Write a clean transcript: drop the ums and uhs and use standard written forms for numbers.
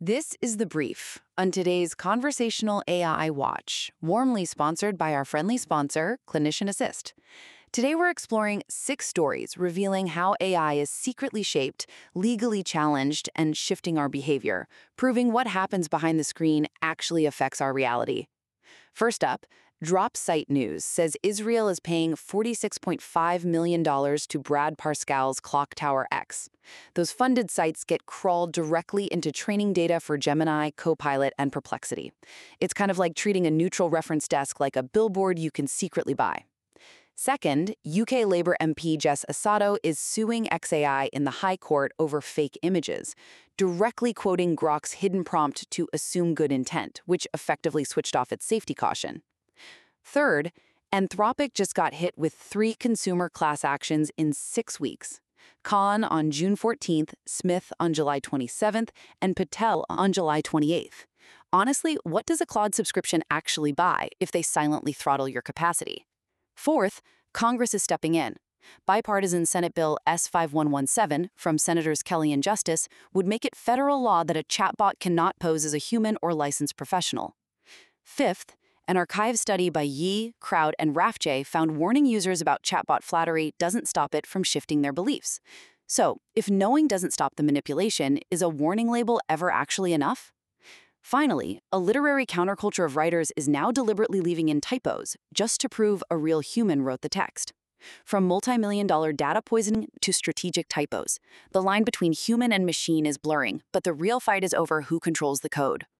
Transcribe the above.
This is The Brief on today's Conversational AI Watch, warmly sponsored by our friendly sponsor, Clinician Assist. Today we're exploring 6 stories revealing how AI is secretly shaped, legally challenged, and shifting our behavior, proving what happens behind the screen actually affects our reality. First up, DropSite News says Israel is paying $46.5 million to Brad Parscal's Clock Tower X. Those funded sites get crawled directly into training data for Gemini, Copilot, and Perplexity. It's kind of like treating a neutral reference desk like a billboard you can secretly buy. Second, UK Labour MP Jess Asato is suing xAI in the High Court over fake images, directly quoting Grok's hidden prompt to assume good intent, which effectively switched off its safety caution. Third, Anthropic just got hit with 3 consumer class actions in 6 weeks. Khan on June 14th, Smith on July 27th, and Patel on July 28th. Honestly, what does a Claude subscription actually buy if they silently throttle your capacity? Fourth, Congress is stepping in. Bipartisan Senate Bill S5117 from Senators Kelly and Justice would make it federal law that a chatbot cannot pose as a human or licensed professional. Fifth, an archive study by Yi, Crowd, and Rafj found warning users about chatbot flattery doesn't stop it from shifting their beliefs. So, if knowing doesn't stop the manipulation, is a warning label ever actually enough? Finally, a literary counterculture of writers is now deliberately leaving in typos just to prove a real human wrote the text. From multi-million-dollar data poisoning to strategic typos, the line between human and machine is blurring, but the real fight is over who controls the code.